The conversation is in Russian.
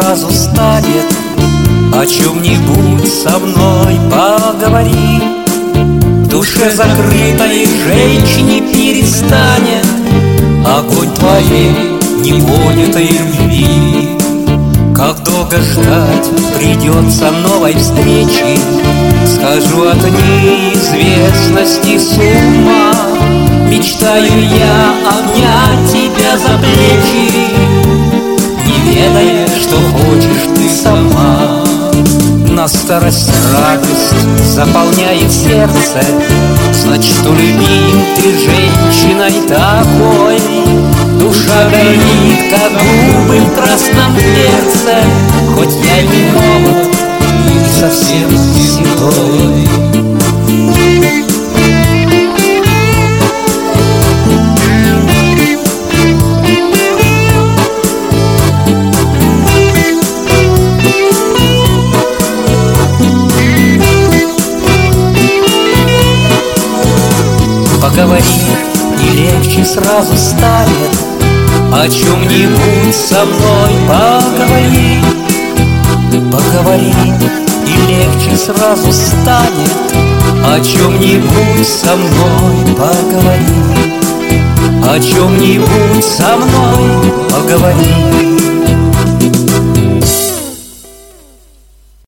сразу станет. О чем-нибудь со мной поговори. В душе закрытой женщине перестанет огонь твоей непонятой любви. Как долго ждать придется новой встречи, схожу от неизвестности с ума. Мечтаю я обнять тебя за плечи, не ведая, что хочешь ты сама. На старость радость заполняет сердце, значит, улюбим ты женщиной такой. Душа горит, как губы в красном перце, хоть я не молод и совсем седой. Поговори, и легче сразу станет. О чем-нибудь со мной поговори. Поговори, и легче сразу станет. О чем-нибудь со мной поговори. О чем-нибудь со мной поговори.